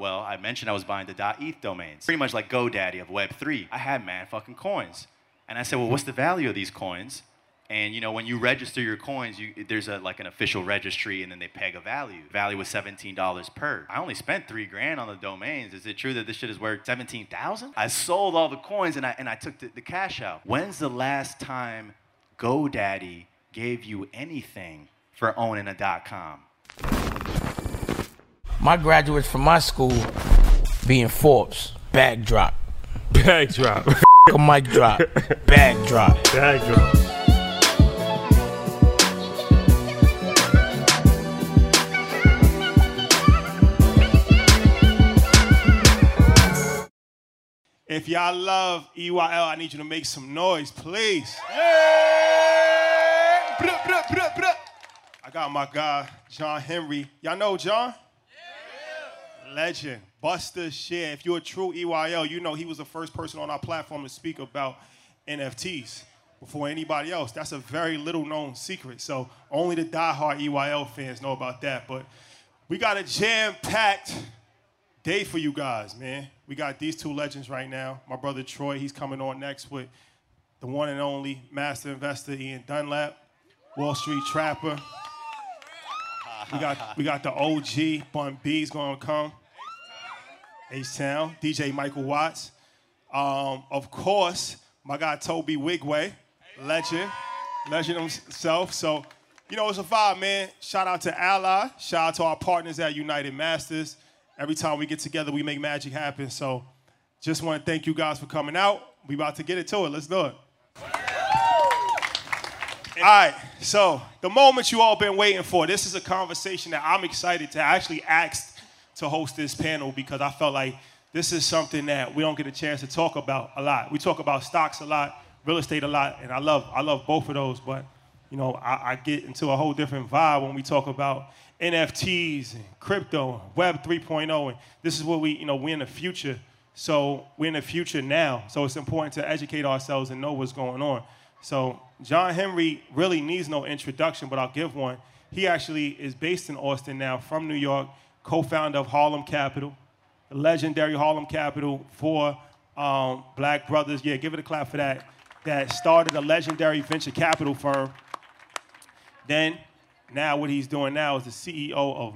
Well, I mentioned I was buying the .eth domains. Pretty much like GoDaddy of Web3. I had mad fucking coins. And I said, well, what's the value of these coins? And, you know, when you register your coins, there's like an official registry, and then they peg a value. Value was $17 per. I only spent $3,000 on the domains. Is it true that this shit is worth $17,000? I sold all the coins, and I took the cash out. When's the last time GoDaddy gave you anything for owning a .com? My graduates from my school being Forbes, bag drop. Bag drop. A mic drop, bag drop. Bag drop. If y'all love EYL, I need you to make some noise, please. I got my guy, John Henry. Y'all know John? Yeah. Legend, Buster Share. If you're a true EYL, you know he was the first person on our platform to speak about NFTs before anybody else. That's a very little known secret. So only the diehard EYL fans know about that. But we got a jam-packed day for you guys, man. We got these two legends right now. My brother Troy, he's coming on next with the one and only master investor Ian Dunlap, Wall Street Trapper. We got the OG, Bun B's gonna come. H-Town, DJ Michael Watts. Of course, my guy Toby Wigway, legend himself. So, you know, it's a vibe, man. Shout out to Ally. Shout out to our partners at United Masters. Every time we get together, we make magic happen. So just want to thank you guys for coming out. We about to get into it. Let's do it. All right, so the moment you all been waiting for. This is a conversation that I'm excited to actually ask to host this panel because I felt like this is something that we don't get a chance to talk about a lot. We talk about stocks a lot, real estate a lot, and I love both of those, but you know, I get into a whole different vibe when we talk about NFTs and crypto and Web 3.0, and this is what we're in the future. So we're in the future now. So it's important to educate ourselves and know what's going on. So John Henry really needs no introduction, but I'll give one. He actually is based in Austin now, from New York, co-founder of Harlem Capital, the legendary Harlem Capital for Black brothers. Yeah, give it a clap for that. That started a legendary venture capital firm. Then, now what he's doing now is the CEO of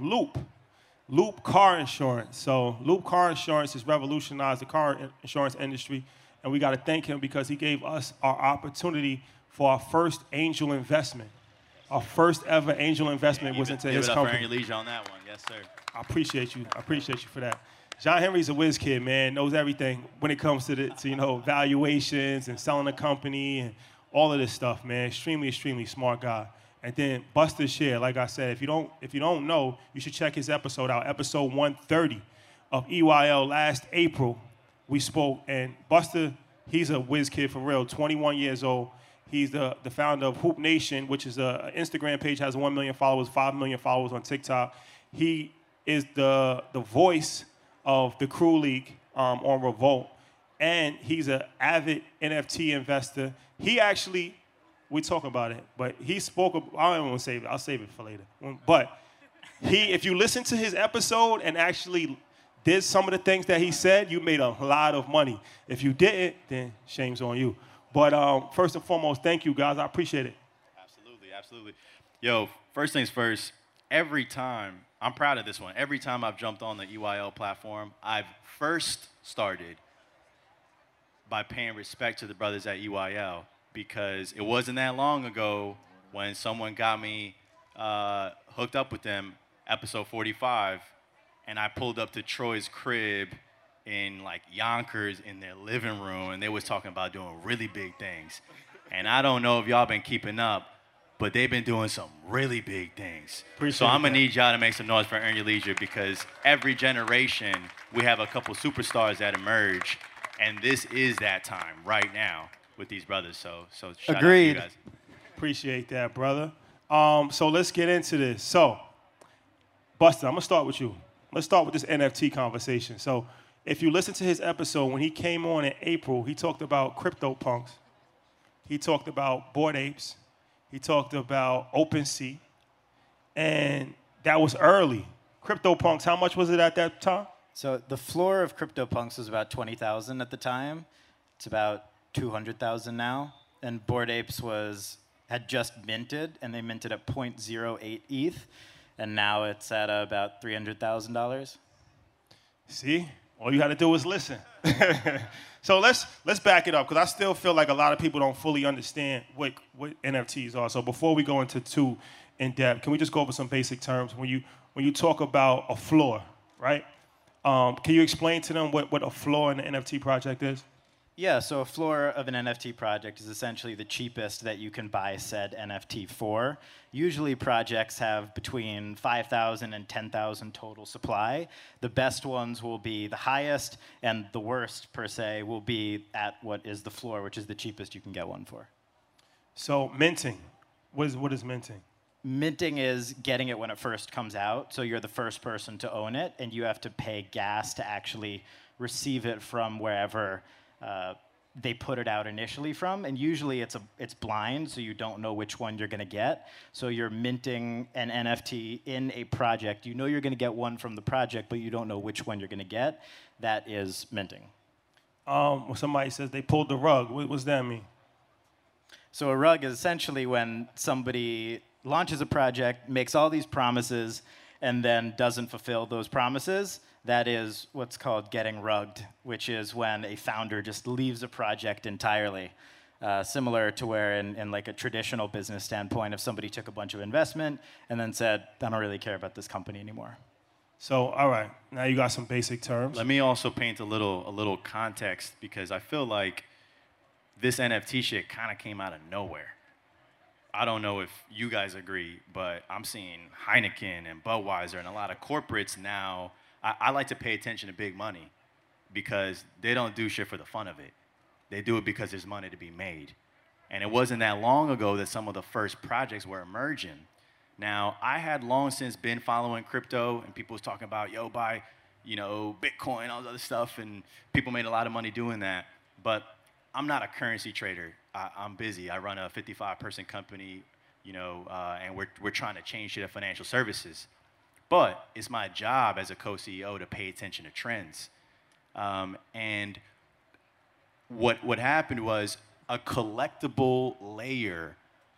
Loop Car Insurance. So Loop Car Insurance has revolutionized the car insurance industry, and we got to thank him because he gave us our opportunity for our first angel investment. Our first ever angel investment was into his company. Give it up for Ernie Leisure on that one. Yes, sir. I appreciate you. I appreciate you for that. John Henry's a whiz kid, man. Knows everything when it comes to valuations and selling a company and all of this stuff, man. Extremely, extremely smart guy. And then Buster Share, like I said, if you don't know, you should check his episode out, episode 130 of EYL last April. We spoke, and Buster, he's a whiz kid for real, 21 years old. He's the founder of Hoop Nation, which is an Instagram page, has 1 million followers, 5 million followers on TikTok. He is the voice of the Crew League on Revolt, and he's an avid NFT investor. He actually, we talk about it, but he spoke, I don't even want to save it, I'll save it for later. But if you listen to his episode and actually did some of the things that he said, you made a lot of money. If you didn't, then shame's on you. But first and foremost, thank you, guys. I appreciate it. Absolutely, absolutely. Yo, first things first, every time, I'm proud of this one. Every time I've jumped on the EYL platform, I've first started by paying respect to the brothers at EYL because it wasn't that long ago when someone got me hooked up with them, episode 45, and I pulled up to Troy's crib in like Yonkers in their living room, and they was talking about doing really big things. And I don't know if y'all been keeping up, but they've been doing some really big things. So I'm gonna need y'all to make some noise for Earn Your Leisure because every generation we have a couple superstars that emerge, and this is that time right now with these brothers. So shout out to you guys. Appreciate that, brother. So let's get into this. So, Buster, I'm gonna start with you. Let's start with this NFT conversation. So, if you listen to his episode, when he came on in April, he talked about CryptoPunks. He talked about Bored Apes. He talked about OpenSea. And that was early. CryptoPunks, how much was it at that time? So the floor of CryptoPunks was about 20,000 at the time. It's about 200,000 now. And Bored Apes had just minted, and they minted at 0.08 ETH, and now it's at about $300,000. See? All you had to do was listen. So let's back it up, because I still feel like a lot of people don't fully understand what NFTs are. So before we go into too in depth, can we just go over some basic terms? When you talk about a floor, right? Can you explain to them what a floor in the NFT project is? Yeah, so a floor of an NFT project is essentially the cheapest that you can buy said NFT for. Usually projects have between 5,000 and 10,000 total supply. The best ones will be the highest, and the worst, per se, will be at what is the floor, which is the cheapest you can get one for. So minting, what is minting? Minting is getting it when it first comes out, so you're the first person to own it, and you have to pay gas to actually receive it from wherever they put it out initially from, and usually it's blind, so you don't know which one you're going to get. So you're minting an NFT in a project. You know you're going to get one from the project, but you don't know which one you're going to get. That is minting. When somebody says they pulled the rug, what does that mean? So a rug is essentially when somebody launches a project, makes all these promises, and then doesn't fulfill those promises. That is what's called getting rugged, which is when a founder just leaves a project entirely. Similar to where in like a traditional business standpoint, if somebody took a bunch of investment and then said, I don't really care about this company anymore. So, all right, now you got some basic terms. Let me also paint a little context, because I feel like this NFT shit kind of came out of nowhere. I don't know if you guys agree, but I'm seeing Heineken and Budweiser and a lot of corporates now. I like to pay attention to big money, because they don't do shit for the fun of it. They do it because there's money to be made. And it wasn't that long ago that some of the first projects were emerging. Now, I had long since been following crypto, and people was talking about, yo, buy, Bitcoin, all this other stuff, and people made a lot of money doing that. But I'm not a currency trader. I'm busy. I run a 55-person company, and we're trying to change shit at financial services. But it's my job as a co-CEO to pay attention to trends. And what happened was a collectible layer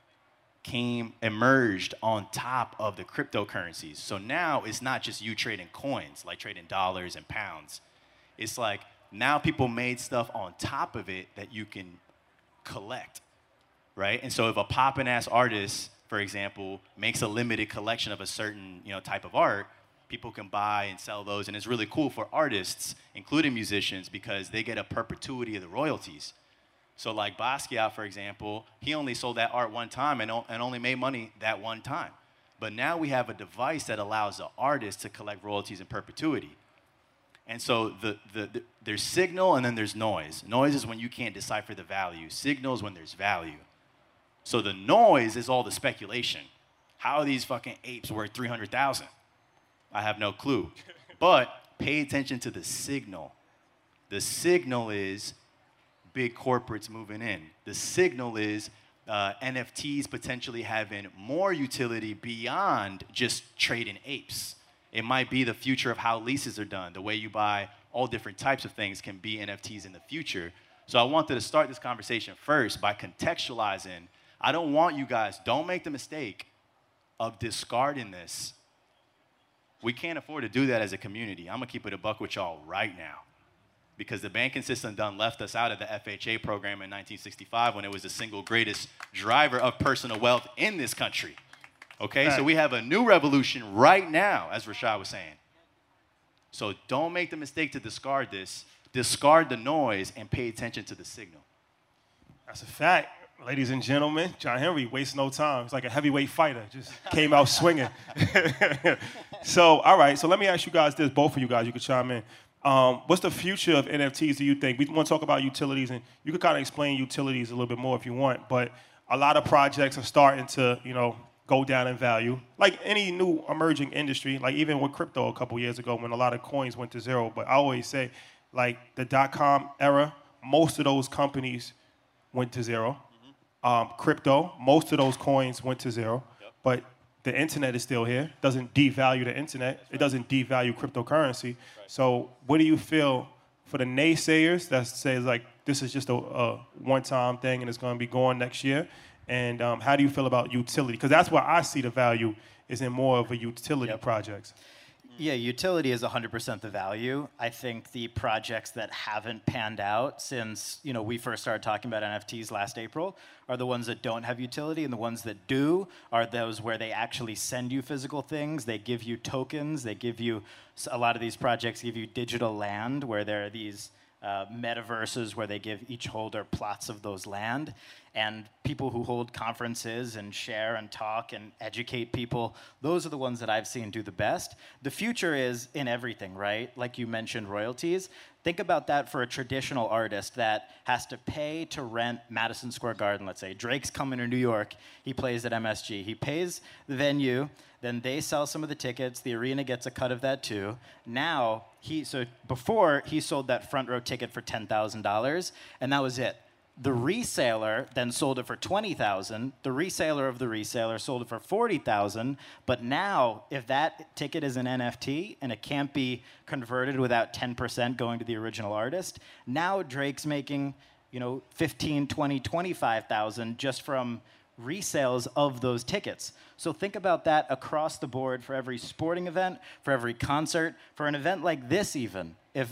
emerged on top of the cryptocurrencies. So now it's not just you trading coins, like trading dollars and pounds. It's like now people made stuff on top of it that you can collect, right? And so if a poppin'-ass artist, for example, makes a limited collection of a certain type of art, people can buy and sell those, and it's really cool for artists, including musicians, because they get a perpetuity of the royalties. So like Basquiat, for example, he only sold that art one time and only made money that one time. But now we have a device that allows the artist to collect royalties in perpetuity. And so there's signal and then there's noise. Noise is when you can't decipher the value. Signal is when there's value. So the noise is all the speculation. How are these fucking apes worth 300,000? I have no clue. But pay attention to the signal. The signal is big corporates moving in. The signal is NFTs potentially having more utility beyond just trading apes. It might be the future of how leases are done. The way you buy all different types of things can be NFTs in the future. So I wanted to start this conversation first by contextualizing. I don't want you guys, don't make the mistake of discarding this. We can't afford to do that as a community. I'm going to keep it a buck with y'all right now, because the banking system done left us out of the FHA program in 1965 when it was the single greatest driver of personal wealth in this country. Okay, so we have a new revolution right now, as Rashad was saying. So don't make the mistake to discard this. Discard the noise and pay attention to the signal. That's a fact. Ladies and gentlemen, John Henry wastes no time. It's like a heavyweight fighter, just came out swinging. So, all right, so let me ask you guys this, both of you guys, you can chime in. What's the future of NFTs, do you think? We want to talk about utilities, and you can kind of explain utilities a little bit more if you want, but a lot of projects are starting to, go down in value. Like any new emerging industry, like even with crypto a couple years ago when a lot of coins went to zero, but I always say, like the .com era, most of those companies went to zero. Crypto, most of those coins went to zero. Yep. But the internet is still here. It doesn't devalue the internet. It doesn't devalue cryptocurrency. So what do you feel for the naysayers that says like this is just a one-time thing and it's going to be gone next year? And how do you feel about utility? Because that's where I see the value is in more of a utility projects. Yeah, utility is 100% the value. I think the projects that haven't panned out since we first started talking about NFTs last April are the ones that don't have utility, and the ones that do are those where they actually send you physical things. They give you tokens. They give you a lot of these projects give you digital land, where there are these metaverses where they give each holder plots of those land. And people who hold conferences and share and talk and educate people, those are the ones that I've seen do the best. The future is in everything, right? Like you mentioned, royalties. Think about that for a traditional artist that has to pay to rent Madison Square Garden, let's say. Drake's coming to New York. He plays at MSG. He pays the venue. Then they sell some of the tickets. The arena gets a cut of that too. Now, before, he sold that front row ticket for $10,000, and that was it. The reseller then sold it for $20,000. The reseller of the reseller sold it for $40,000. But now, if that ticket is an NFT and it can't be converted without 10% going to the original artist, now Drake's making, 15, 20, 25,000 just from resales of those tickets. So think about that across the board for every sporting event, for every concert, for an event like this even. If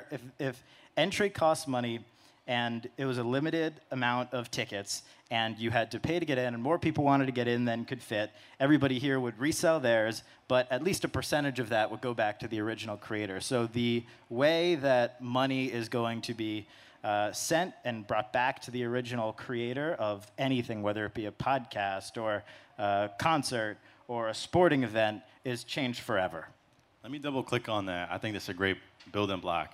entry costs money, and it was a limited amount of tickets, and you had to pay to get in, and more people wanted to get in than could fit, everybody here would resell theirs, but at least a percentage of that would go back to the original creator. So the way that money is going to be sent and brought back to the original creator of anything, whether it be a podcast or a concert or a sporting event, is changed forever. Let me double click on that. I think that's a great building block.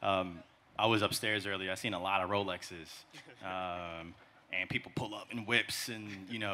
I was upstairs earlier. I seen a lot of Rolexes, and people pull up in whips, and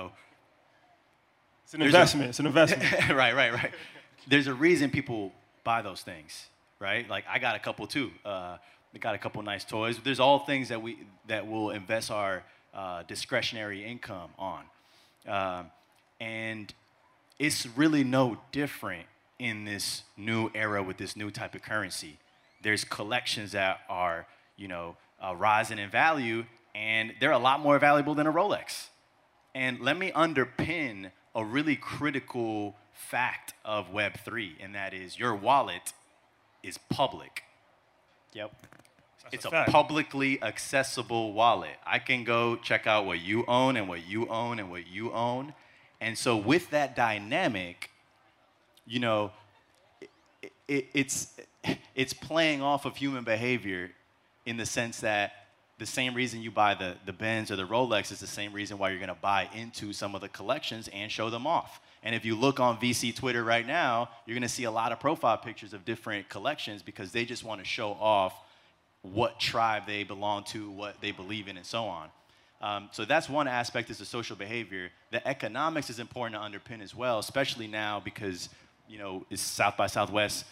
it's an investment. It's an investment. Right. There's a reason people buy those things, right? Like I got a couple too. We got a couple nice toys. There's all things that we'll invest our discretionary income on, and it's really no different in this new era with this new type of currency. There's collections that are, rising in value, and they're a lot more valuable than a Rolex. And let me underpin a really critical fact of Web3, and that is your wallet is public. Yep. It's a publicly accessible wallet. I can go check out what you own and what you own and what you own. And so with that dynamic, it's playing off of human behavior in the sense that the same reason you buy the Benz or the Rolex is the same reason why you're going to buy into some of the collections and show them off. And if you look on VC Twitter right now, you're going to see a lot of profile pictures of different collections because they just want to show off what tribe they belong to, what they believe in, and so on. So that's one aspect, is the social behavior. The economics is important to underpin as well, especially now because, it's South by Southwest,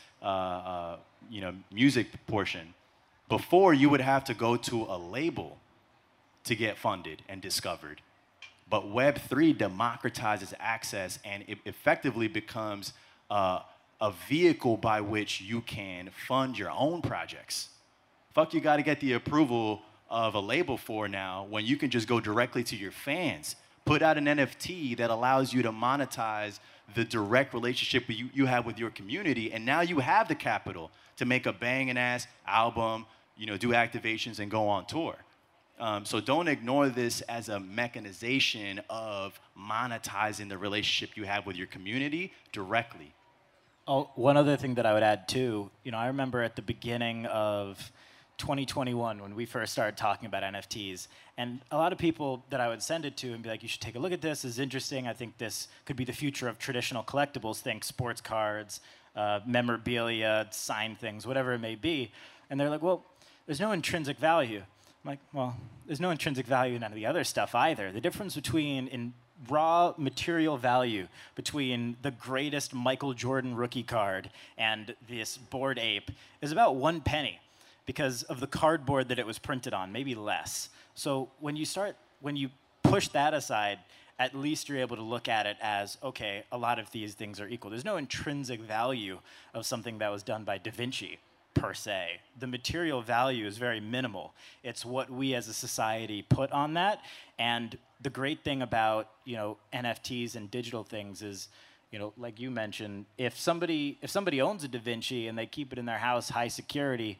music portion. Before, you would have to go to a label to get funded and discovered. But Web3 democratizes access, and it effectively becomes a vehicle by which you can fund your own projects. Fuck, you got to get the approval of a label for now when you can just go directly to your fans. Put out an NFT that allows you to monetize the direct relationship you have with your community, and now you have the capital to make a banging-ass album, do activations, and go on tour. So don't ignore this as a mechanization of monetizing the relationship you have with your community directly. Oh, one other thing that I would add too, I remember at the beginning of 2021 when we first started talking about NFTs, and a lot of people that I would send it to and be like, you should take a look at this, it's interesting, I think this could be the future of traditional collectibles, think sports cards, memorabilia, signed things, whatever it may be. And they're like, well, there's no intrinsic value. I'm like, well, there's no intrinsic value in none of the other stuff either. The difference in raw material value between the greatest Michael Jordan rookie card and this Bored Ape is about 1 penny because of the cardboard that it was printed on, maybe less. So when you push that aside, at least you're able to look at it as, okay, a lot of these things are equal. There's no intrinsic value of something that was done by Da Vinci, per se. The material value is very minimal. It's what we as a society put on that. And the great thing about, NFTs and digital things is, like you mentioned, if somebody owns a Da Vinci and they keep it in their house, high security,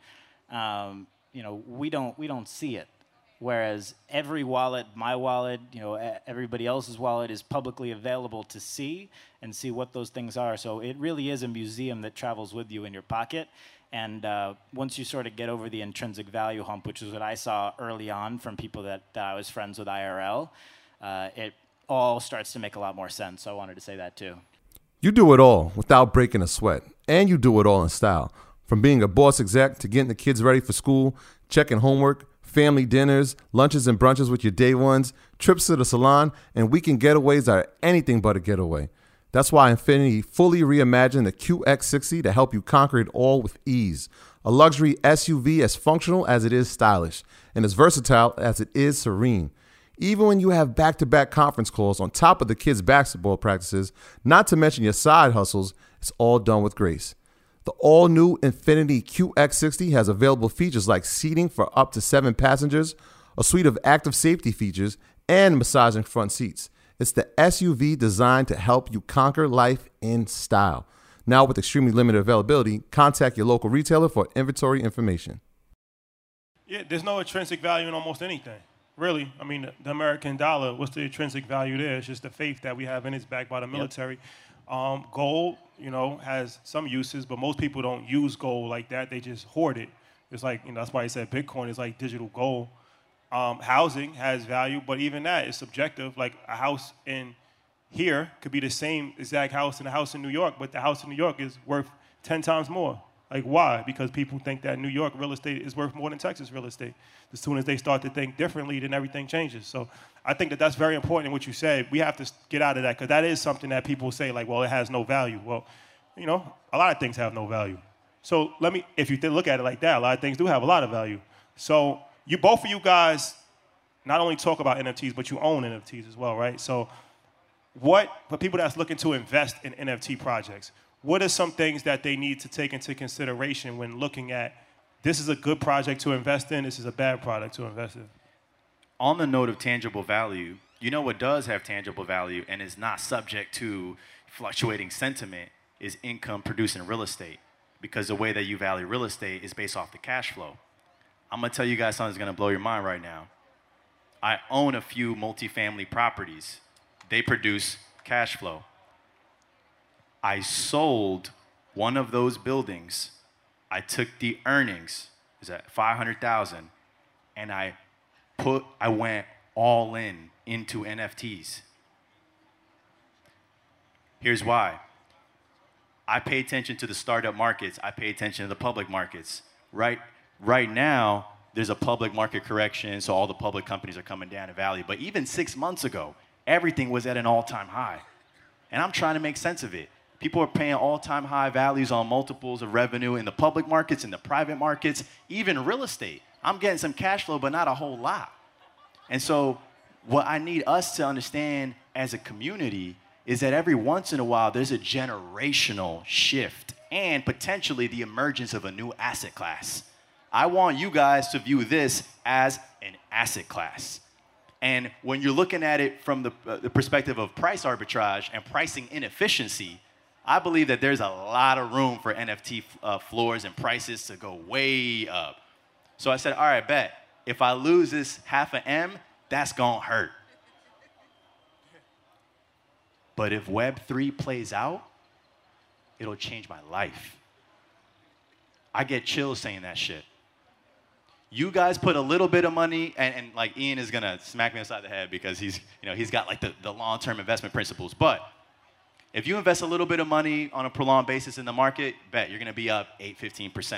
we don't see it. Whereas every wallet, my wallet, everybody else's wallet is publicly available to see and see what those things are. So it really is a museum that travels with you in your pocket. And once you sort of get over the intrinsic value hump, which is what I saw early on from people that I was friends with IRL, it all starts to make a lot more sense. So I wanted to say that too. You do it all without breaking a sweat, and you do it all in style. From being a boss exec to getting the kids ready for school, checking homework, family dinners, lunches and brunches with your day ones, trips to the salon, and weekend getaways are anything but a getaway. That's why Infiniti fully reimagined the QX60 to help you conquer it all with ease. A luxury SUV as functional as it is stylish, and as versatile as it is serene. Even when you have back-to-back conference calls on top of the kids' basketball practices, not to mention your side hustles, it's all done with grace. The all-new Infiniti QX60 has available features like seating for up to 7 passengers, a suite of active safety features, and massaging front seats. It's the SUV designed to help you conquer life in style. Now with extremely limited availability, contact your local retailer for inventory information. Yeah, there's no intrinsic value in almost anything. Really, I mean, the American dollar, what's the intrinsic value there? It's just the faith that we have in it's backed by the military. Gold, has some uses, but most people don't use gold like that. They just hoard it. It's like, that's why I said Bitcoin is like digital gold. Housing has value, but even that is subjective. Like a house in here could be the same exact house in a house in New York, but the house in New York is worth 10 times more. Like why? Because people think that New York real estate is worth more than Texas real estate. As soon as they start to think differently, then everything changes. So I think that that's very important in what you said. We have to get out of that because that is something that people say like, well, it has no value. Well, a lot of things have no value. So if you look at it like that, a lot of things do have a lot of value. So both of you guys not only talk about NFTs, but you own NFTs as well, right? So for people that's looking to invest in NFT projects, what are some things that they need to take into consideration when looking at this is a good project to invest in, this is a bad product to invest in? On the note of tangible value, what does have tangible value and is not subject to fluctuating sentiment is income producing real estate, because the way that you value real estate is based off the cash flow. I'm going to tell you guys something that's going to blow your mind right now. I own a few multifamily properties. They produce cash flow. I sold one of those buildings. I took the earnings, is at $500,000, and I went all into NFTs. Here's why. I pay attention to the startup markets. I pay attention to the public markets. Right now, there's a public market correction, so all the public companies are coming down in value. But even 6 months ago, everything was at an all-time high. And I'm trying to make sense of it. People are paying all-time high values on multiples of revenue in the public markets, in the private markets, even real estate. I'm getting some cash flow, but not a whole lot. And so what I need us to understand as a community is that every once in a while, there's a generational shift and potentially the emergence of a new asset class. I want you guys to view this as an asset class. And when you're looking at it from the perspective of price arbitrage and pricing inefficiency, I believe that there's a lot of room for NFT floors and prices to go way up. So I said, all right, bet. If I lose this $0.5 that's gonna hurt. But if Web3 plays out, it'll change my life. I get chills saying that shit. You guys put a little bit of money, and like Ian is gonna smack me upside the head because he's got like the long-term investment principles. But if you invest a little bit of money on a prolonged basis in the market, bet you're gonna be up 8-15%.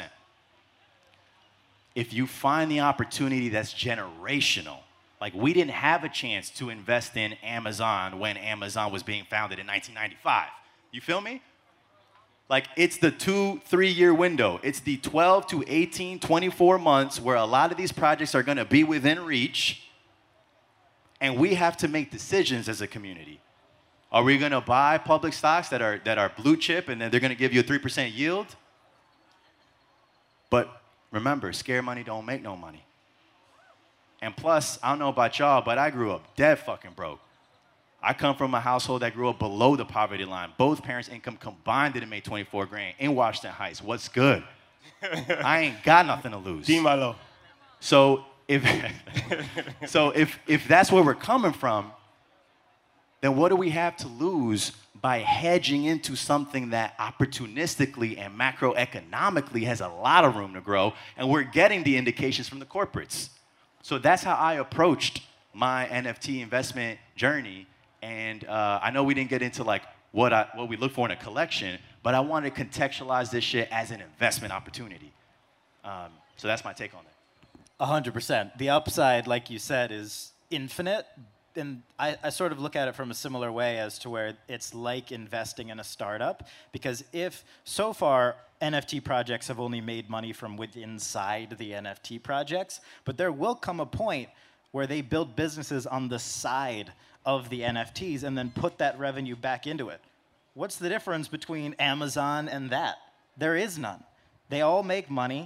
If you find the opportunity that's generational, like we didn't have a chance to invest in Amazon when Amazon was being founded in 1995. You feel me? Like it's the 2-3 year window. It's the 12 to 18, 24 months where a lot of these projects are gonna be within reach. And we have to make decisions as a community. Are we going to buy public stocks that are blue chip and then they're going to give you a 3% yield? But remember, scare money don't make no money. And plus, I don't know about y'all, but I grew up dead fucking broke. I come from a household that grew up below the poverty line. Both parents' income combined didn't make 24 grand in Washington Heights. What's good? I ain't got nothing to lose. Malo. So if that's where we're coming from, then what do we have to lose by hedging into something that opportunistically and macroeconomically has a lot of room to grow, and we're getting the indications from the corporates? So that's how I approached my NFT investment journey. And I know we didn't get into like what we look for in a collection, but I wanted to contextualize this shit as an investment opportunity. So that's my take on it. 100%. The upside, like you said, is infinite. And I sort of look at it from a similar way as to where it's like investing in a startup. Because if so far NFT projects have only made money from inside the NFT projects, but there will come a point where they build businesses on the side of the NFTs and then put that revenue back into it. What's the difference between Amazon and that? There is none. They all make money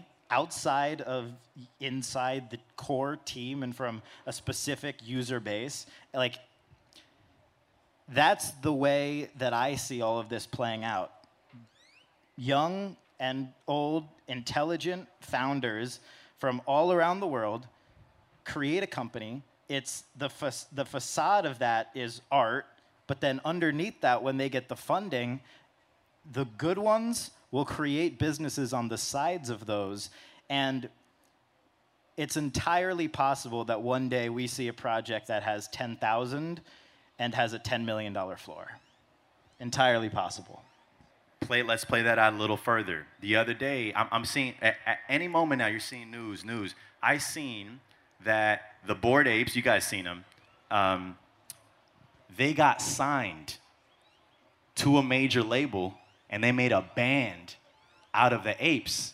inside the core team and from a specific user base. Like, that's the way that I see all of this playing out. Young and old, intelligent founders from all around the world create a company. It's the facade of that is art, but then underneath that, when they get the funding, the good ones will create businesses on the sides of those. And it's entirely possible that one day we see a project that has 10,000 and has a $10 million floor. Entirely possible. Let's play that out a little further. The other day, I'm seeing, at any moment now, you're seeing news. I seen that the Bored Apes, you guys seen them, they got signed to a major label, and they made a band out of the apes.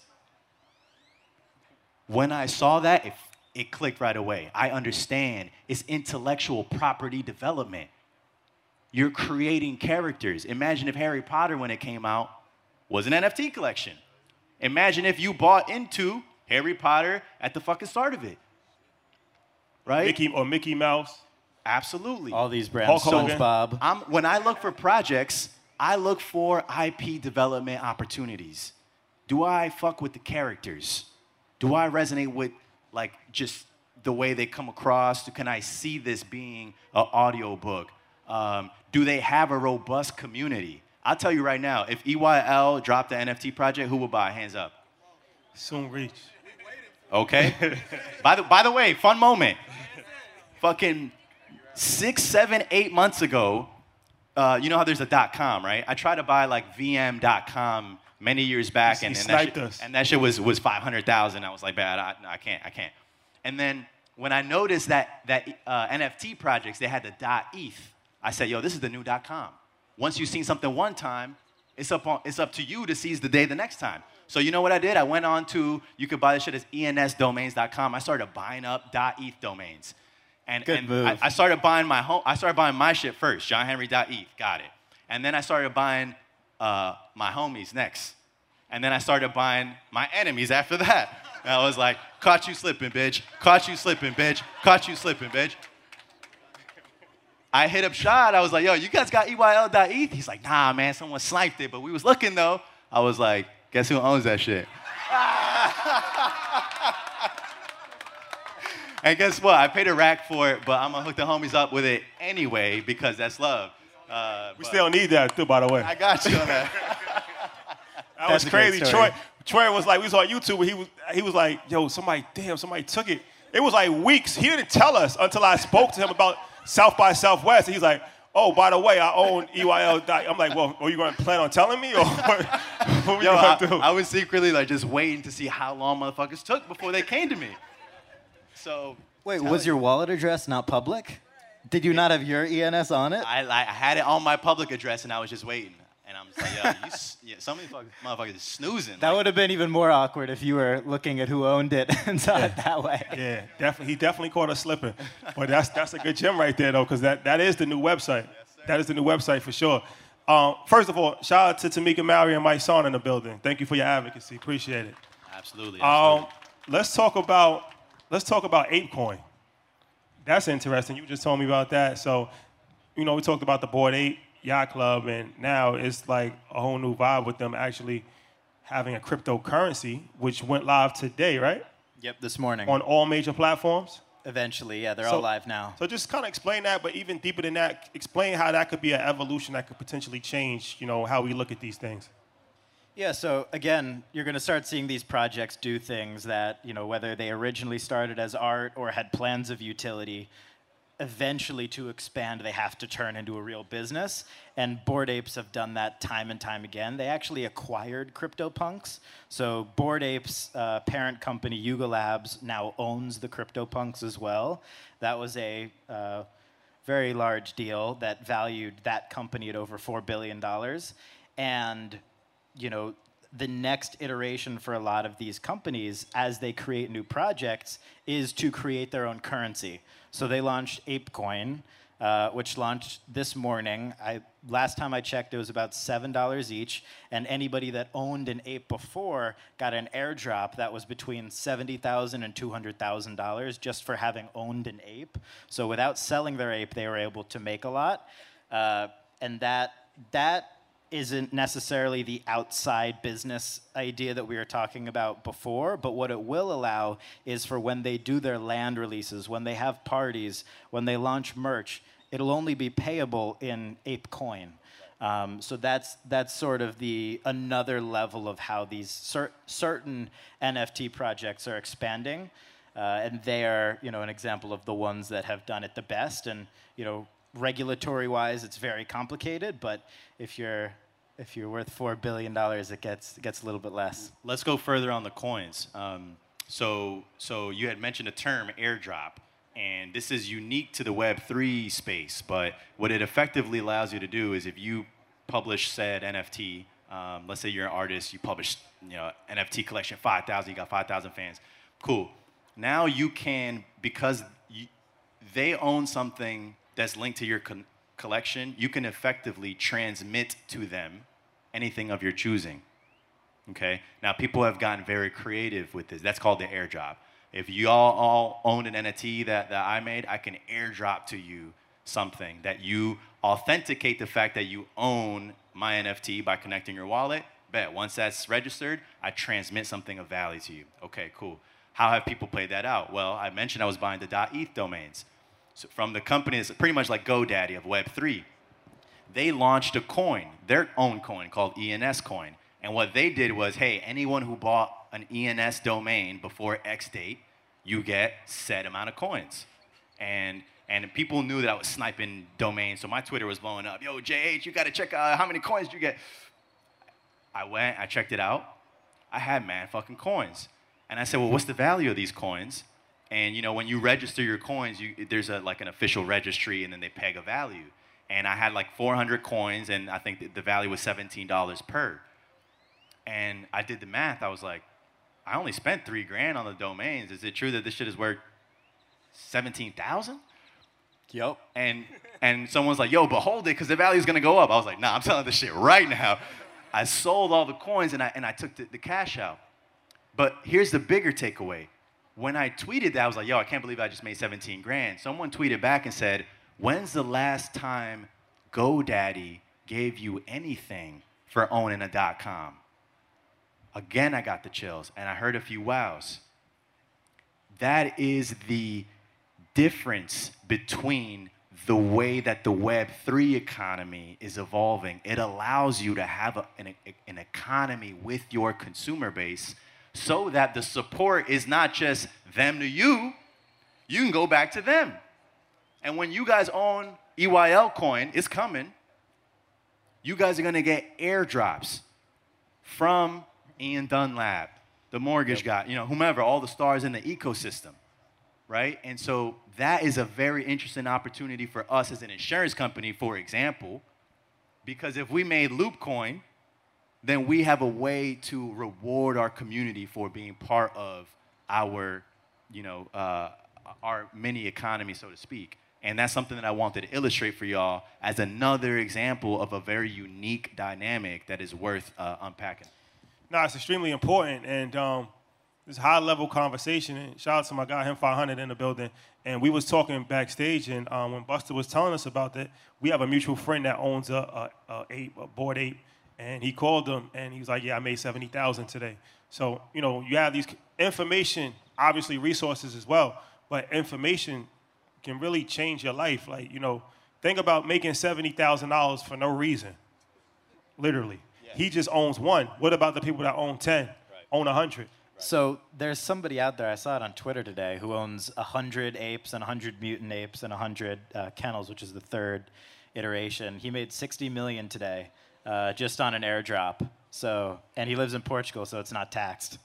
When I saw that, it clicked right away. I understand. It's intellectual property development. You're creating characters. Imagine if Harry Potter, when it came out, was an NFT collection. Imagine if you bought into Harry Potter at the fucking start of it. Right? Mickey Mouse. Absolutely. All these brands. Hulk Hogan. SpongeBob. When I look for projects, I look for IP development opportunities. Do I fuck with the characters? Do I resonate with like just the way they come across? Can I see this being an audiobook? Do they have a robust community? I'll tell you right now, if EYL dropped the NFT project, who would buy? Hands up. Soon reach. Okay. By the way, fun moment. Fucking 6, 7, 8 months ago, you know how there's a .com, right? I tried to buy like VM.com many years back, and that shit was 500,000. I was like, bad, I can't. And then when I noticed that NFT projects, they had the .eth, I said, yo, this is the new .com. Once you've seen something one time, it's up to you to seize the day the next time. So you know what I did? I went on to, you could buy this shit as ensdomains.com. I started buying up .eth domains. And move. I started buying my shit first, johnhenry.eth, got it. And then I started buying my homies next. And then I started buying my enemies after that. And I was like, caught you slipping, bitch. Caught you slipping, bitch. Caught you slipping, bitch. I hit up Shad. I was like, yo, you guys got EYL.eth? He's like, nah, man, someone sniped it, but we was looking, though. I was like, guess who owns that shit? And guess what? I paid a rack for it, but I'm going to hook the homies up with it anyway because that's love. We still need that, too, by the way. I got you on that. That was crazy. Troy was like, we was on YouTube, and he was like, yo, somebody took it. It was like weeks. He didn't tell us until I spoke to him about South by Southwest. And he's like, oh, by the way, I own EYL. I'm like, well, are you going to plan on telling me? Or what were you going to do? I was secretly like just waiting to see how long motherfuckers took before they came to me. So wait, was your wallet address not public? Did you not have your ENS on it? I had it on my public address, and I was just waiting. And I'm just like, yo, some of these motherfuckers is snoozing. That Like, would have been even more awkward if you were looking at who owned it and saw it that way. Yeah, definitely. He definitely caught us slipping. But that's a good gem right there, though, because that is the new website. That is the new website for sure. First of all, shout out to Tamika Mary and Mike Son in the building. Thank you for your advocacy. Appreciate it. absolutely. Let's talk about ApeCoin. That's interesting. You just told me about that. So, we talked about the Bored Ape Yacht Club, and now it's like a whole new vibe with them actually having a cryptocurrency, which went live today, right? Yep, this morning. On all major platforms. Eventually, yeah, they're all live now. So just kind of explain that, but even deeper than that, explain how that could be an evolution that could potentially change, how we look at these things. Yeah, so again, you're going to start seeing these projects do things that, whether they originally started as art or had plans of utility, eventually to expand, they have to turn into a real business. And Bored Apes have done that time and time again. They actually acquired CryptoPunks. So Bored Apes' parent company, Yuga Labs, now owns the CryptoPunks as well. That was a very large deal that valued that company at over $4 billion. And the next iteration for a lot of these companies as they create new projects is to create their own currency. So they launched ApeCoin, which launched this morning. Last time I checked, it was about $7 each, and anybody that owned an ape before got an airdrop that was between $70,000 and $200,000 just for having owned an ape. So without selling their ape, they were able to make a lot, and that isn't necessarily the outside business idea that we were talking about before, but what it will allow is for when they do their land releases, when they have parties, when they launch merch, it'll only be payable in ApeCoin. So that's sort of another level of how these certain NFT projects are expanding, and they are an example of the ones that have done it the best. And regulatory-wise, it's very complicated, but if you're worth $4 billion, it gets a little bit less. Let's go further on the coins. So you had mentioned the term airdrop, and this is unique to the Web3 space, but what it effectively allows you to do is if you publish said NFT, let's say you're an artist, you publish NFT collection 5,000, you got 5,000 fans, cool. Now you can, because they own something that's linked to your collection, you can effectively transmit to them anything of your choosing. Okay? Now, people have gotten very creative with this. That's called the airdrop. If you all own an NFT that I made, I can airdrop to you something that you authenticate the fact that you own my NFT by connecting your wallet. Bet. Once that's registered, I transmit something of value to you. Okay, cool. How have people played that out? Well, I mentioned I was buying the .eth domains. So from the company that's pretty much like GoDaddy of Web3, they launched a coin, their own coin called ENS coin. And what they did was, hey, anyone who bought an ENS domain before X date, you get set amount of coins. And people knew that I was sniping domains, so my Twitter was blowing up. Yo, JH, you got to check out how many coins you get. I went, I checked it out. I had mad fucking coins. And I said, well, what's the value of these coins? And when you register your coins, there's like an official registry, and then they peg a value. And I had like 400 coins, and I think the value was $17 per. And I did the math. I was like, I only spent $3,000 on the domains. Is it true that this shit is worth 17,000? Yep. And someone's like, yo, but hold it, because the value's gonna go up. I was like, nah, I'm selling this shit right now. I sold all the coins, and I took the cash out. But here's the bigger takeaway. When I tweeted that, I was like, yo, I can't believe I just made $17,000. Someone tweeted back and said, when's the last time GoDaddy gave you anything for owning a .com? Again, I got the chills, and I heard a few wows. That is the difference between the way that the Web3 economy is evolving. It allows you to have an economy with your consumer base so that the support is not just them to you, you can go back to them. And when you guys own EYL coin, it's coming, you guys are gonna get airdrops from Ian Dunlap, the mortgage guy, whomever, all the stars in the ecosystem, right? And so that is a very interesting opportunity for us as an insurance company, for example, Because if we made LoopCoin, then we have a way to reward our community for being part of our, our mini economy, so to speak. And that's something that I wanted to illustrate for y'all as another example of a very unique dynamic that is worth unpacking. No, it's extremely important, and this high-level conversation. And shout out to my guy, Him500, in the building. And we was talking backstage, and when Buster was telling us about that, we have a mutual friend that owns a Bored Ape, and he called him, and he was like, "Yeah, I made 70,000 today." So you have these information, obviously resources as well, but information can really change your life. Like think about making $70,000 for no reason, literally. Yeah. He just owns one. What about the people that own 10, own 100? So there's somebody out there, I saw it on Twitter today, who owns 100 apes and 100 mutant apes and 100 kennels, which is the third iteration. He made $60 million today just on an airdrop. So, and he lives in Portugal, so it's not taxed.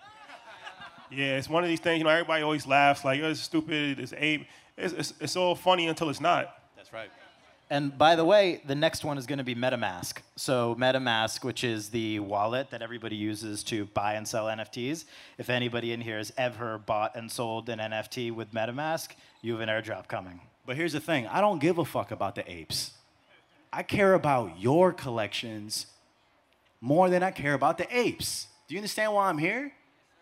Yeah, it's one of these things, everybody always laughs, like, it's stupid, it's ape. It's all funny until it's not. That's right. And by the way, the next one is going to be MetaMask. So MetaMask, which is the wallet that everybody uses to buy and sell NFTs. If anybody in here has ever bought and sold an NFT with MetaMask, you have an airdrop coming. But here's the thing. I don't give a fuck about the apes. I care about your collections more than I care about the apes. Do you understand why I'm here?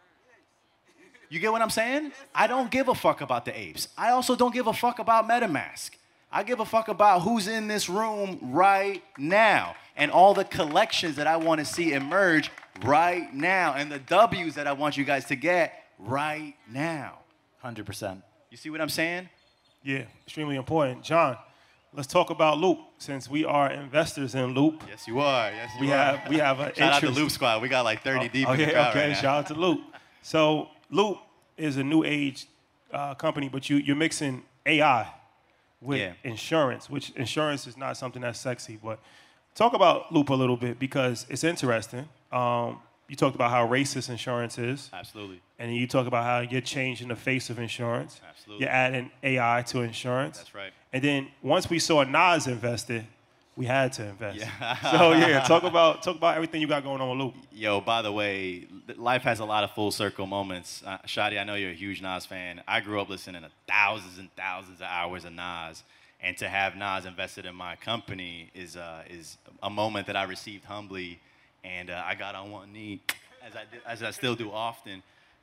You get what I'm saying? I don't give a fuck about the apes. I also don't give a fuck about MetaMask. I give a fuck about who's in this room right now and all the collections that I want to see emerge right now and the W's that I want you guys to get right now. 100%. You see what I'm saying? Yeah, extremely important. John, let's talk about Loop, since we are investors in Loop. Yes, you are. Yes, you we are. We have an Shout interest. out to Loop Squad. We got like 30 deep in the crowd okay. right now. Shout out to Loop. So Loop is a new age company, but you're mixing AI with insurance, which insurance is not something that's sexy. But talk about Loop a little bit, because it's interesting. You talked about how racist insurance is. Absolutely. And you talk about how you're changing the face of insurance. Absolutely. You're adding AI to insurance. That's right. And then once we saw Nas invested, we had to invest. Yeah. So talk about everything you got going on with Loop. Yo, by the way, life has a lot of full circle moments. Shadi, I know you're a huge Nas fan. I grew up listening to thousands and thousands of hours of Nas, and to have Nas invested in my company is a moment that I received humbly, and I got on one knee, as I still do often,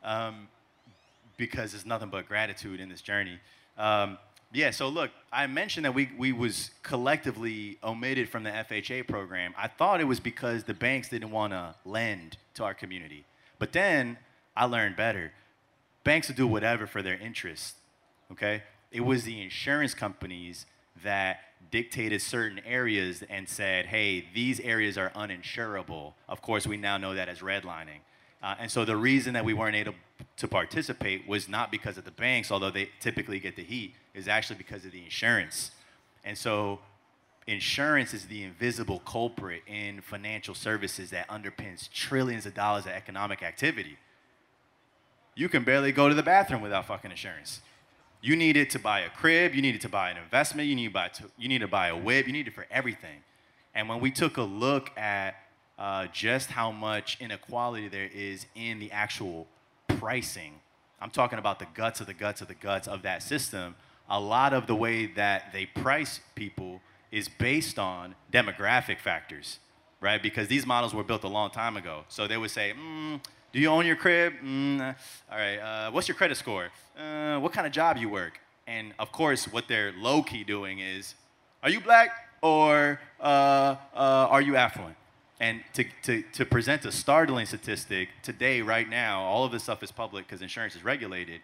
because there's nothing but gratitude in this journey. Yeah, so look, I mentioned that we was collectively omitted from the FHA program. I thought it was because the banks didn't want to lend to our community. But then I learned better. Banks will do whatever for their interest, okay? It was the insurance companies that dictated certain areas and said, hey, these areas are uninsurable. Of course, we now know that as redlining. And so the reason that we weren't able to participate was not because of the banks, although they typically get the heat, is actually because of the insurance. And so insurance is the invisible culprit in financial services that underpins trillions of dollars of economic activity. You can barely go to the bathroom without fucking insurance. You need it to buy a crib, you need it to buy an investment, you need to buy a whip, you need it for everything. And when we took a look at just how much inequality there is in the actual pricing, I'm talking about the guts of the guts of the guts of that system. A lot of the way that they price people is based on demographic factors, right? Because these models were built a long time ago. So they would say, do you own your crib? All right, what's your credit score? What kind of job you work? And of course, what they're low-key doing is, are you black or are you affluent? And to present a startling statistic, today, right now, all of this stuff is public because insurance is regulated.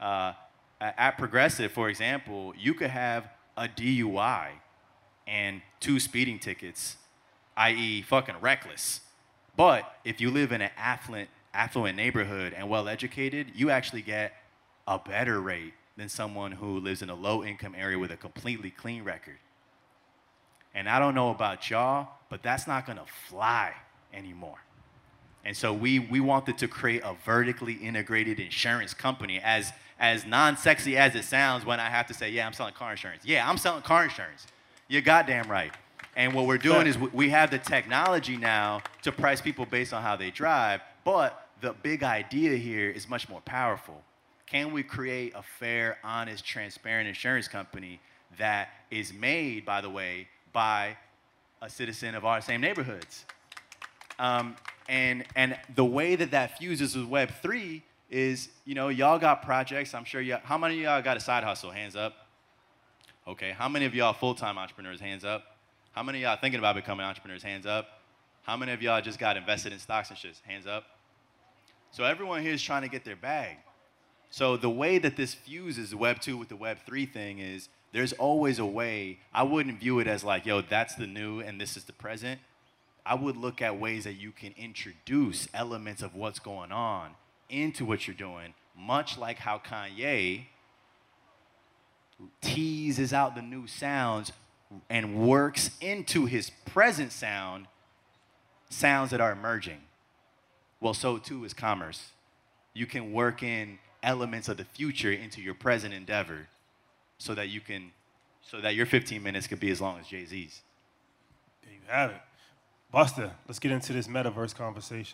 At Progressive, for example, you could have a DUI and 2 speeding tickets, i.e. fucking reckless. But if you live in an affluent neighborhood and well-educated, you actually get a better rate than someone who lives in a low-income area with a completely clean record. And I don't know about y'all, but that's not gonna fly anymore. And so we wanted to create a vertically integrated insurance company, as non-sexy as it sounds when I have to say, yeah, I'm selling car insurance. Yeah, I'm selling car insurance. You're goddamn right. And what we're doing is we have the technology now to price people based on how they drive, but the big idea here is much more powerful. Can we create a fair, honest, transparent insurance company that is made, by the way, by a citizen of our same neighborhoods? And the way that fuses with Web3 is, y'all got projects. I'm sure how many of y'all got a side hustle? Hands up. Okay. How many of y'all full-time entrepreneurs? Hands up. How many of y'all thinking about becoming entrepreneurs? Hands up. How many of y'all just got invested in stocks and shit? Hands up. So everyone here is trying to get their bag. So the way that this fuses the Web 2 with the Web 3 thing is there's always a way. I wouldn't view it as like, yo, that's the new and this is the present. I would look at ways that you can introduce elements of what's going on into what you're doing, much like how Kanye teases out the new sounds and works into his present sounds that are emerging. Well, so too is commerce. You can work in elements of the future into your present endeavor so that your 15 minutes could be as long as Jay-Z's. There you have it. Buster, let's get into this metaverse conversation.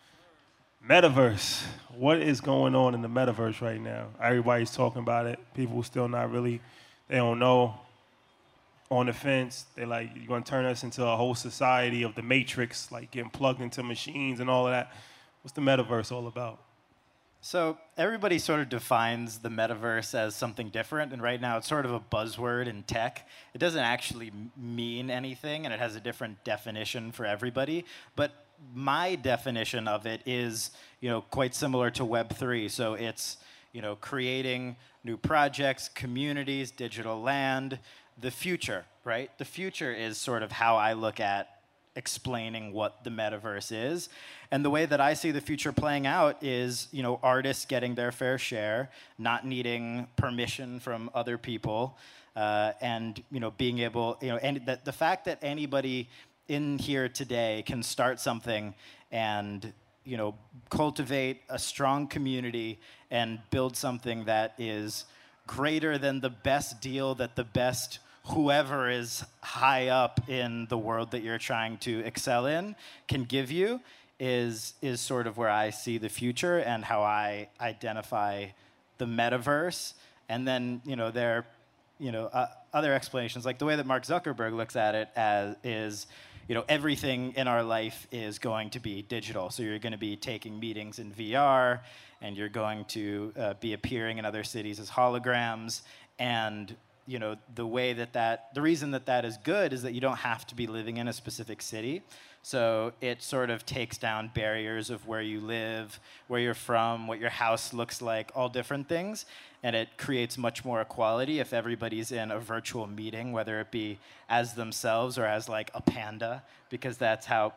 Metaverse. What is going on in the metaverse right now? Everybody's talking about it. People still not really, they don't know. On the fence, they're like, you're going to turn us into a whole society of the Matrix, like getting plugged into machines and all of that. What's the metaverse all about? So everybody sort of defines the metaverse as something different, and right now it's sort of a buzzword in tech. It doesn't actually mean anything, and it has a different definition for everybody. But my definition of it is, quite similar to Web3. So it's, creating new projects, communities, digital land, the future, right? The future is sort of how I look at explaining what the metaverse is. And the way that I see the future playing out is, artists getting their fair share, not needing permission from other people, and, being able, and the fact that anybody in here today can start something and, cultivate a strong community and build something that is greater than the best deal that the best whoever is high up in the world that you're trying to excel in can give you is sort of where I see the future and how I identify the metaverse. And then, there are, other explanations, like the way that Mark Zuckerberg looks at it as is, everything in our life is going to be digital. So you're going to be taking meetings in VR, and you're going to be appearing in other cities as holograms. And the way the reason that is good is that you don't have to be living in a specific city. So it sort of takes down barriers of where you live, where you're from, what your house looks like, all different things. And it creates much more equality if everybody's in a virtual meeting, whether it be as themselves or as like a panda, because that's how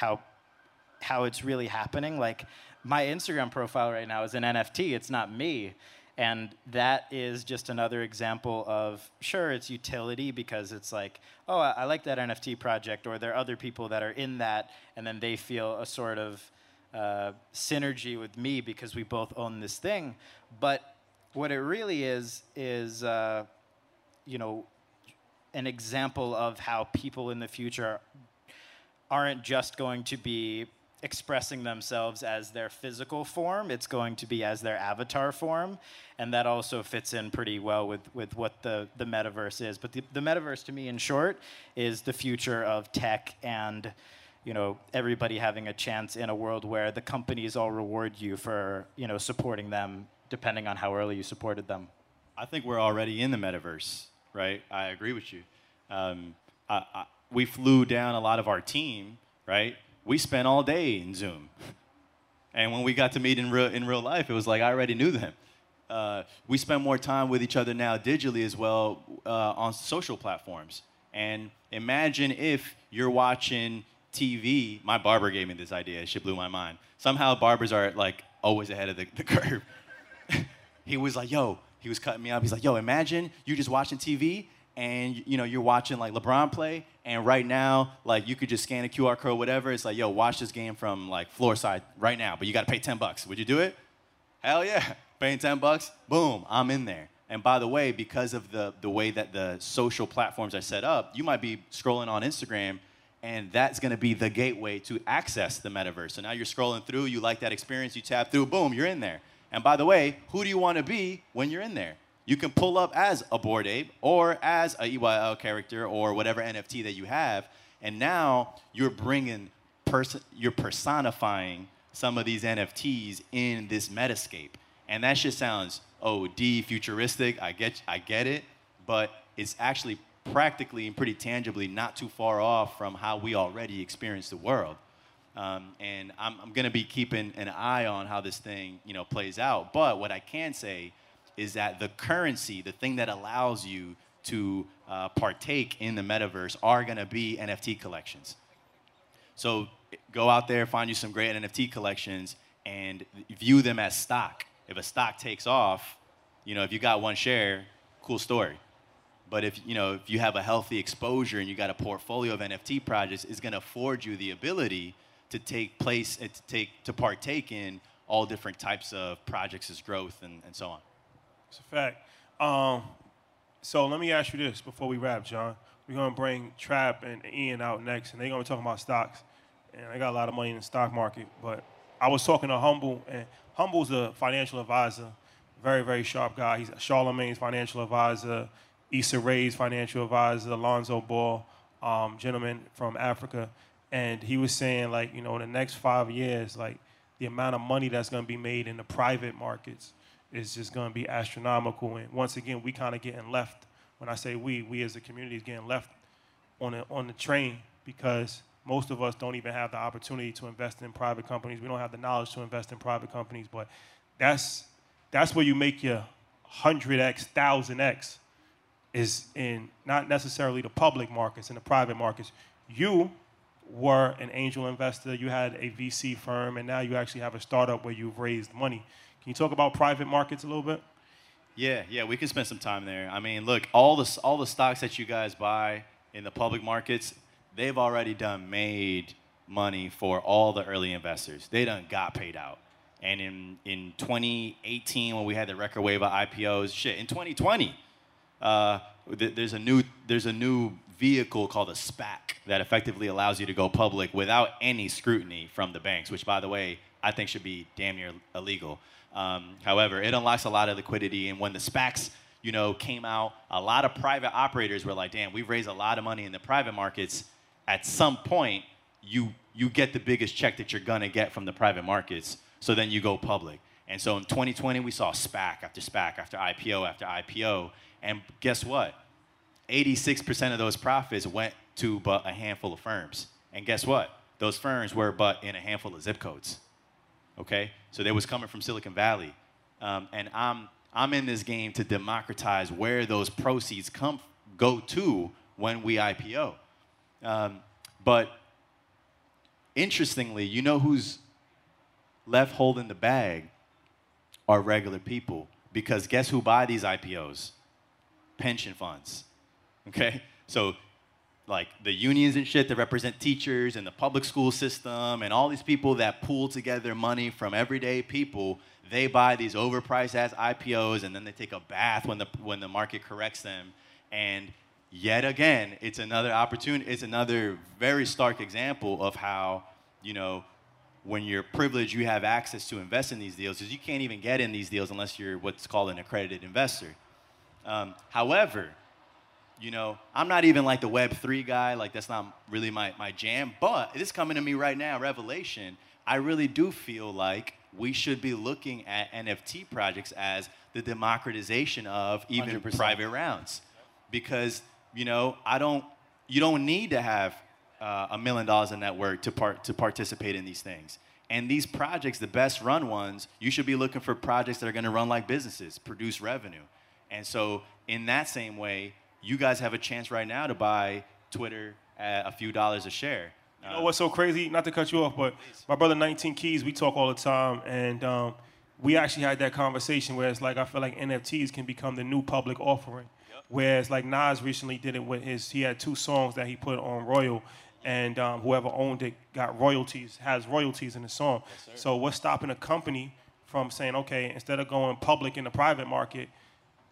it's really happening. Like my Instagram profile right now is an NFT, it's not me. And that is just another example of, sure, it's utility because it's like, oh, I like that NFT project, or there are other people that are in that, and then they feel a sort of synergy with me because we both own this thing. But what it really is an example of how people in the future aren't just going to be expressing themselves as their physical form, it's going to be as their avatar form, and that also fits in pretty well with what the metaverse is. But the metaverse, to me, in short, is the future of tech and everybody having a chance in a world where the companies all reward you for supporting them, depending on how early you supported them. I think we're already in the metaverse, right? I agree with you. We flew down a lot of our team, right? We spent all day in Zoom. And when we got to meet in real life, it was like I already knew them. We spend more time with each other now digitally as well on social platforms. And imagine if you're watching TV. My barber gave me this idea. It shit blew my mind. Somehow barbers are like always ahead of the curve. He was like, he was cutting me up. He's like, imagine you just watching TV and you're watching like LeBron play, and right now, like you could just scan a QR code, whatever. It's like, watch this game from like floor side right now, but you got to pay $10. Would you do it? Hell yeah, paying $10, boom, I'm in there. And by the way, because of the way that the social platforms are set up, you might be scrolling on Instagram, and that's going to be the gateway to access the metaverse. So now you're scrolling through, you like that experience, you tap through, boom, you're in there. And by the way, who do you want to be when you're in there? You can pull up as a Bored Ape or as a EYL character or whatever NFT that you have, and now you're you're personifying some of these NFTs in this metascape. And that shit sounds OD futuristic. I get it, but it's actually practically and pretty tangibly not too far off from how we already experience the world. And I'm going to be keeping an eye on how this thing, plays out. But what I can say is that the currency, the thing that allows you to partake in the metaverse, are going to be NFT collections. So go out there, find you some great NFT collections, and view them as stock. If a stock takes off, if you got one share, cool story. But if you have a healthy exposure and you got a portfolio of NFT projects, it's going to afford you the ability to to partake in all different types of projects as growth and so on. It's a fact. So let me ask you this before we wrap, John. We're going to bring Trap and Ian out next, and they're going to be talking about stocks. And I got a lot of money in the stock market. But I was talking to Humble, and Humble's a financial advisor, very, very sharp guy. He's Charlemagne's financial advisor, Issa Rae's financial advisor, Alonzo Ball, gentleman from Africa. And he was saying, in the next 5 years, the amount of money that's going to be made in the private markets is just going to be astronomical. And once again, we kind of getting left. When I say we as a community is getting left on the train, because most of us don't even have the opportunity to invest in private companies. We don't have the knowledge to invest in private companies. But that's where you make your 100x, 1000x, is in not necessarily the public markets, in the private markets. You were an angel investor, you had a VC firm, and now you actually have a startup where you've raised money. Can you talk about private markets a little bit? Yeah, we can spend some time there. I mean, look, all the stocks that you guys buy in the public markets, they've already made money for all the early investors. They done got paid out. And in 2018, when we had the record wave of IPOs, in 2020, there's a new vehicle called a SPAC that effectively allows you to go public without any scrutiny from the banks, which, by the way, I think should be damn near illegal. However, it unlocks a lot of liquidity, and when the SPACs, came out, a lot of private operators were like, damn, we've raised a lot of money in the private markets. At some point, you get the biggest check that you're gonna get from the private markets, so then you go public. And so in 2020, we saw SPAC after SPAC after IPO after IPO, and guess what? 86% of those profits went to but a handful of firms. And guess what? Those firms were but in a handful of zip codes. Okay? So they was coming from Silicon Valley. And I'm in this game to democratize where those proceeds go to when we IPO. But interestingly, who's left holding the bag are regular people. Because guess who buy these IPOs? Pension funds. Okay? So the unions and shit that represent teachers and the public school system and all these people that pool together money from everyday people, they buy these overpriced ass IPOs, and then they take a bath when the market corrects them. And yet again, it's another opportunity. It's another very stark example of how, when you're privileged, you have access to invest in these deals, because you can't even get in these deals unless you're what's called an accredited investor. However, I'm not even the Web3 guy. That's not really my jam. But it is coming to me right now, revelation. I really do feel like we should be looking at NFT projects as the democratization of even 100%. Private rounds. Because, you don't need to have $1 million in net worth to participate in these things. And these projects, the best run ones, you should be looking for projects that are going to run like businesses, produce revenue. And so in that same way, you guys have a chance right now to buy Twitter at a few dollars a share. You know what's so crazy? Not to cut you off, but my brother 19 Keys, we talk all the time, and we actually had that conversation where it's I feel like NFTs can become the new public offering. Yep. Whereas Nas recently did it with he had 2 songs that he put on Royal, and whoever owned it has royalties in the song. Yes, so what's stopping a company from saying, okay, instead of going public in the private market,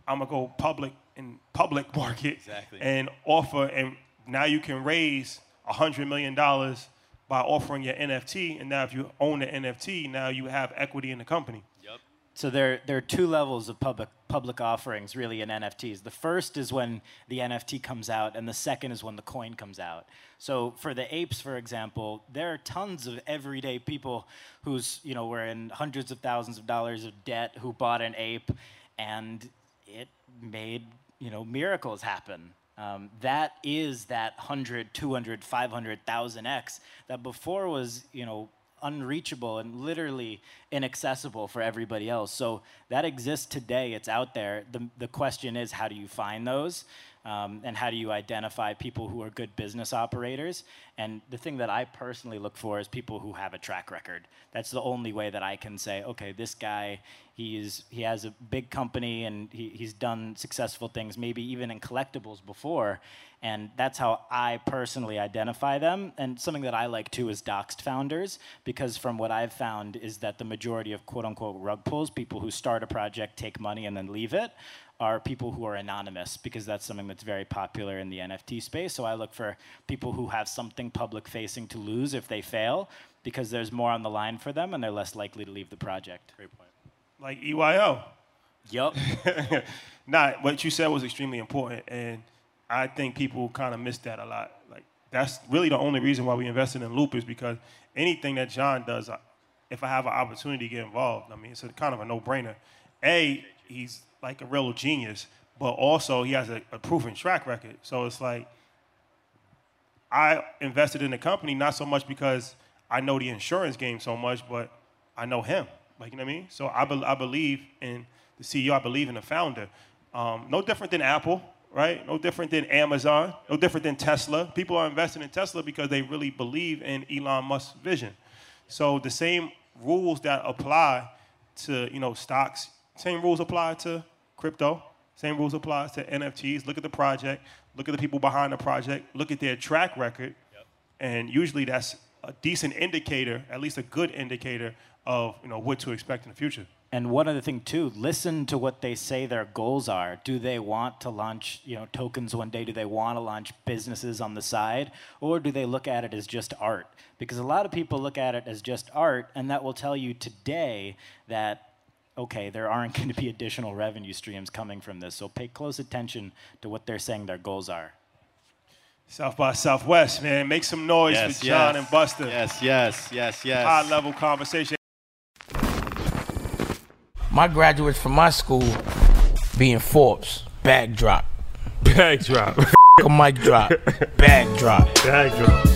I'm gonna go public in public market Exactly. and offer, and now you can raise $100 million by offering your NFT, and now if you own the NFT, now you have equity in the company. Yep. So there are two levels of public offerings really in NFTs. The first is when the NFT comes out, and the second is when the coin comes out. So for the apes, for example, there are tons of everyday people who's, were in hundreds of thousands of dollars of debt who bought an ape, and it made, miracles happen. That is that 100, 200, 500,000x that before was, unreachable and literally inaccessible for everybody else. So that exists today. It's out there. The question is, how do you find those? And how do you identify people who are good business operators? And the thing that I personally look for is people who have a track record. That's the only way that I can say, okay, this guy, he has a big company and he's done successful things, maybe even in collectibles before. And that's how I personally identify them. And something that I like too is doxed founders, because from what I've found is that the majority of quote unquote rug pulls, people who start a project, take money and then leave it, are people who are anonymous, because that's something that's very popular in the NFT space. So I look for people who have something public facing to lose if they fail, because there's more on the line for them and they're less likely to leave the project. Great point. Like EYO. Yup. What you said was extremely important, and I think people kind of miss that a lot. Like, that's really the only reason why we invested in Loop, is because anything that John does, if I have an opportunity to get involved, I mean, it's kind of a no-brainer. He's like a real genius, but also he has a proven track record. So it's like, I invested in the company not so much because I know the insurance game so much, but I know him. Like, you know what I mean? So I believe in the CEO. I believe in the founder. No different than Apple, right? No different than Amazon. No different than Tesla. People are investing in Tesla because they really believe in Elon Musk's vision. So the same rules that apply to, stocks, same rules apply to crypto. Same rules apply to NFTs. Look at the project. Look at the people behind the project. Look at their track record. Yep. And usually that's a decent indicator, at least a good indicator of, what to expect in the future. And one other thing too, listen to what they say their goals are. Do they want to launch, tokens one day? Do they want to launch businesses on the side? Or do they look at it as just art? Because a lot of people look at it as just art, and that will tell you today that, okay, there aren't going to be additional revenue streams coming from this. So pay close attention to what they're saying their goals are. South by Southwest, man. Make some noise for John and Buster. Yes. High-level conversation. My graduates from my school being Forbes, bag drop. Bag drop. A mic drop, bag drop. Bag drop.